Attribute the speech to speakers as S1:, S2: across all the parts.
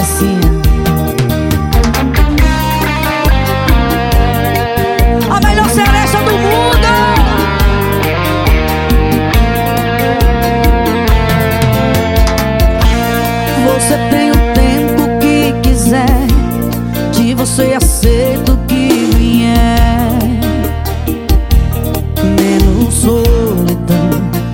S1: conversinha. A melhor seresta do mundo. Você tem o tempo que quiser, de você aceito o que vier, menos solidão.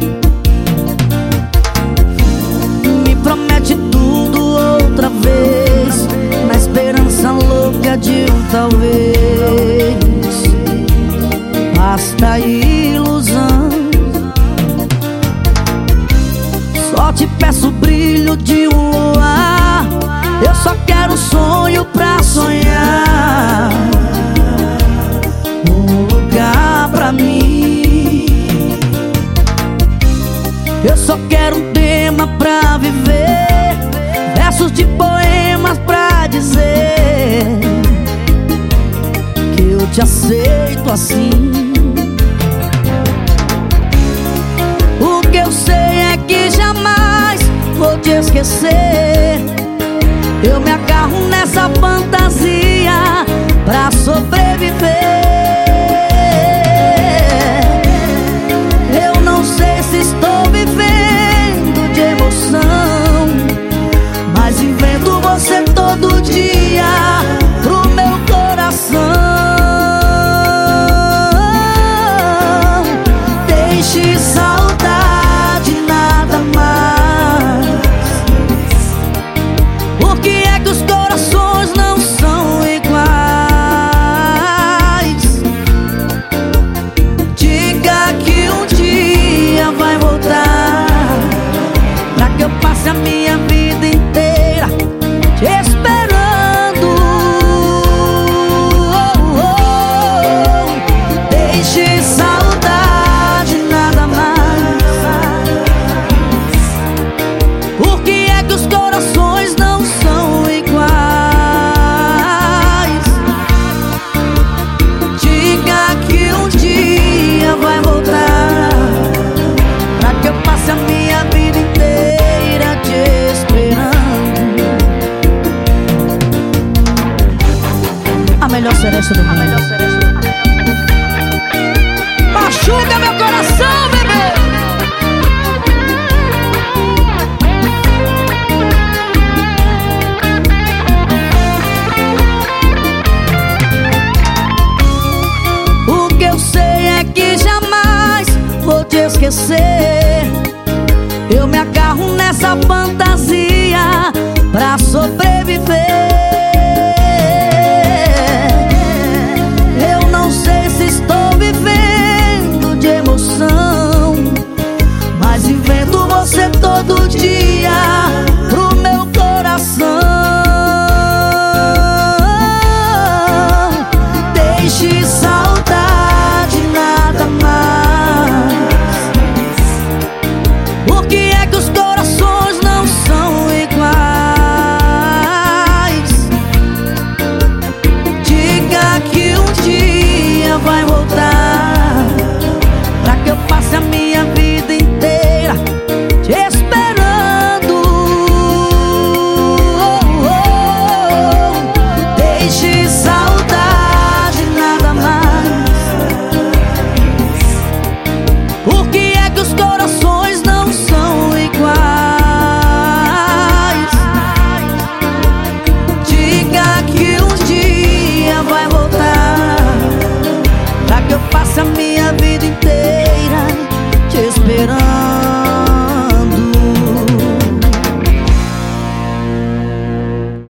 S1: Me promete tudo outra vez, na esperança louca de um talvez. Basta ilusão. Só te peço o brilho de um luar. Eu só quero um sonho pra sonhar, um lugar pra mim. Eu só quero um tema pra viver, versos de poemas pra dizer que eu te aceito assim. O que eu sei é que jamais vou te esquecer. Eu me agarro nessa fantasia pra sobreviver. Eu não sei se estou vivendo de emoção, mas invento você todo dia pro meu coração. Deixe saudade, nada mais. Por que é que os corações não são iguais? Diga que um dia vai voltar, pra que eu passe a minha vida inteira te esperando. Deixe saudade, nada mais. Por que é que os corações não são iguais? Diga que um dia vai voltar, pra que eu passe a minha vida inteira te esperando. A melhor seresta do mundo. Machuca meu coração, bebê. O que eu sei é que jamais vou te esquecer. Eu me agarro nessa fantasia pra sobreviver.